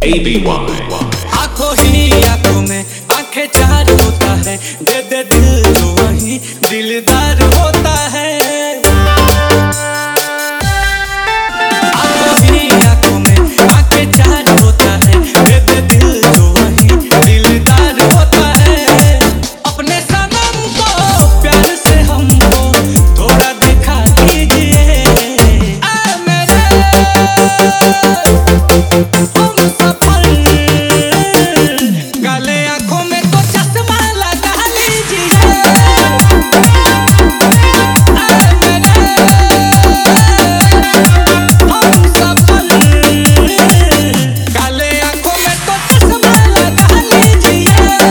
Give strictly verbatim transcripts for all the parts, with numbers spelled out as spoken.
A B Y आंखों ही आंखों में आंखें चार होता है, दे दे दिल तो वही दिलदार होता है। आंखों ही आंखों में आंखें चार होता है, दे दे दिल तो वही दिलदार होता है। अपने सनम को प्यार से हमको थोड़ा दिखा दीजिए आ मेरे हम सफर। काले आंखों में तो चश्मा लगा लीजिए आ मेरे हम सफर। काले आंखों में तो चश्मा लगा लीजिए।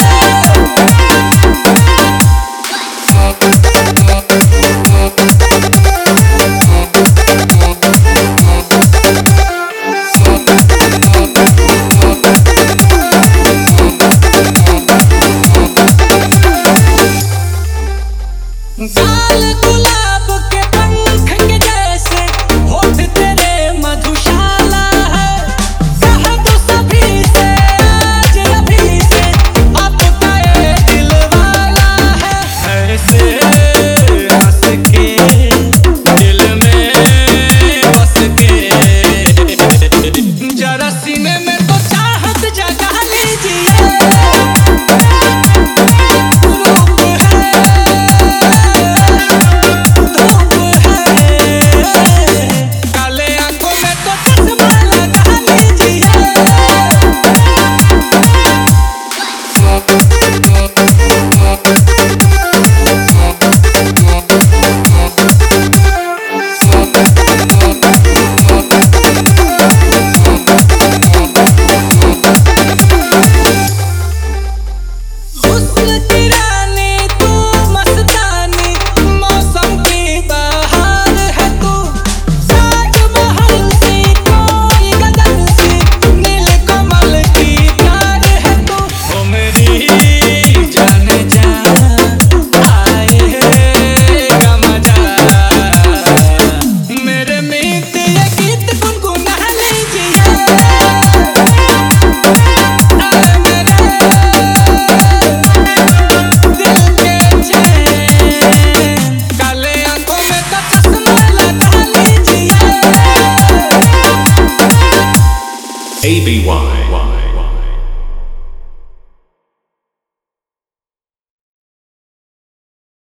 लाल गुलाब के पंख के जैसे होठ तेरे मधुशाला है। कह दो सभी से आज अभी से आपका ये दिल वाला है। ऐसे हंस के दिल में बस के जरा सीने में तो चाहत जगा लीजिए। रूप है काले आंखों में तो चश्मा लगा लीजिए। हुस्न की रानी तू मस्तानी, मौसम की बहार है तू। ताजमहल सी कोई गगन सी, नीलकमल की प्यार है तू। ओ मेरी जान जा आएगा मजा, मेरे मीत ये गीत गुनगुना लीजिए आ मेरे दिल के चैन। काले आंखों में तो चश्मा लगा लीजिए। A B Y